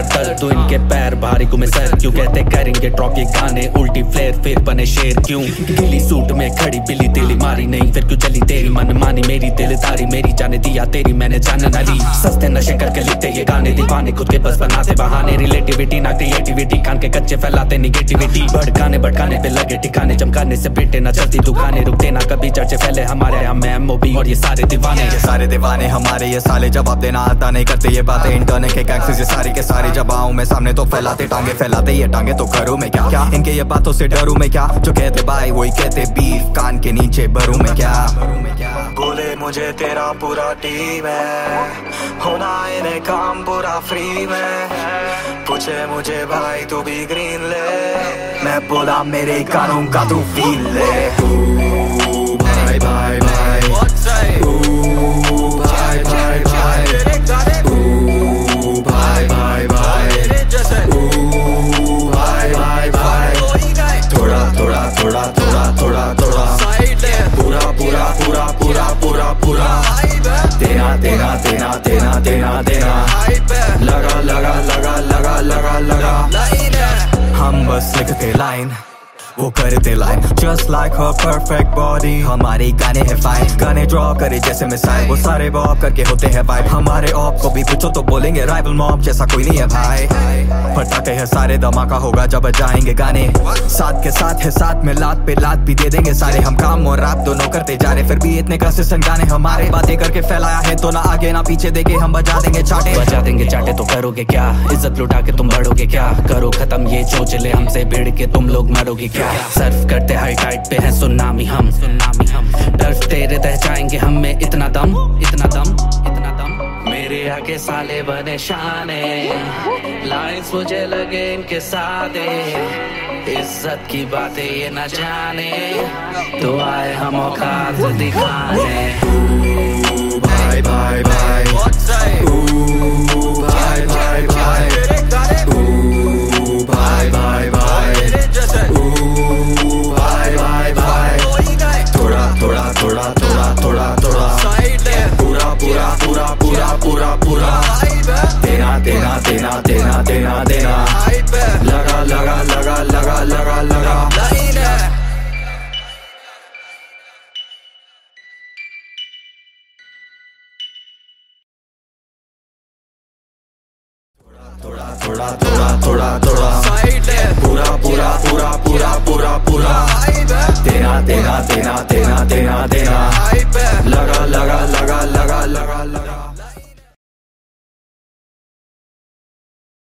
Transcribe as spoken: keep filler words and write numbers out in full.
कमर दर्द तो इनके पैर भारी घूमे सर क्यों कहते करेंगे ड्रॉप ये गाने उल्टी फ्लेयर फिर बने शेर क्यों गिली सूट में खड़ी बिल्ली दिली मारी नहीं फिर क्यों चली तेरी मन मानी मेरी दिलदारी मेरी जाने दिया तेरी मैंने जान न ली सस्ते नशे करके लिखते ये गाने दीवाने खुद के बस बनाते बहाने रिलेटिविटी ना क्रिएटिविटी कान के कच्चे फैलाते निगेटिविटी भड़काने भड़काने पे लगे ठिकाने चमकाने से बेटे ना चलती दुकानें रुकते ना कभी चर्चे फैले हमारे हम एमओबी और ये सारे दीवाने ये सारे दीवाने हमारे ये साले जवाब देना आता नहीं करते ये बातें इंटरनेट के कैक्सेस ये सारी के सारी जब आऊं मैं सामने तो फैलाते टांगे फैलाते ये टांगे तो करूं मैं क्या क्या इनके ये बातों से डरूं मैं क्या जो कहते भाई वही कहते बीफ कान के नीचे भरूं मैं क्या बोले मुझे तेरा पूरा टीम है होना इन्हें काम पूरा फ्री में पूछे मुझे भाई तू भी ग्रीन ले मैं बोला मेरे कानों का तू फील ले भाई भाई भाई भाई भाई भाई भाई भाई भाई भाई भाई थोड़ा थोड़ा थोड़ा थोड़ा थोड़ा थोड़ा पूरा पूरा पूरा पूरा पूरा पूरा देना देना देना देना देना देना लगा लगा लगा लगा लगा लगा हम बस लिखते लाइन वो करते लाइन जस्ट लाइक हर परफेक्ट बॉडी हमारे गाने हैं फाइन गाने ड्रॉ करे जैसे मिसाइल वो सारे बॉब करके होते हैं वाइब हमारे ऑप को भी पूछो तो बोलेंगे राइवल मॉब जैसा कोई नहीं है भाई फटाके हैं सारे धमाका होगा जब बजाएंगे गाने साथ के साथ है साथ में लात पे लात भी दे देंगे सारे हम काम और रात दोनों करते जा रहे फिर भी इतने कंसिस्टेंट गाने हमारे बातें करके फैलाया है तो ना आगे ना पीछे देखे हम बजा देंगे चाटे बजा देंगे चाटे तो करोगे क्या इज्जत लुटा के तुम बढ़ोगे क्या करो खत्म ये चोचले हमसे भिड़ के तुम लोग मरोगे क्या सर्फ करते हाई टाइट पे है सुनामी हम सुनामी हम डरते रह जाएंगे हम में इतना दम इतना दम इतना दम मेरे आगे साले बने शाने लाइंस मुझे लगे इनके सादे इज्जत की बातें ये न जाने तो आए हम औकात दिखाने भाई भाई भाई भाई भाई भाई भाई भाई भाई थोड़ा थोड़ा थोड़ा थोड़ा थोड़ा थोड़ा पूरा पूरा पूरा पूरा पूरा पूरा देना देना देना देना देना देना लगा लगा लगा लगा लगा लगा थोड़ा थोड़ा थोड़ा थोड़ा थोड़ा पूरा पूरा पूरा पूरा पूरा पूरा देना देना देना देना देना देना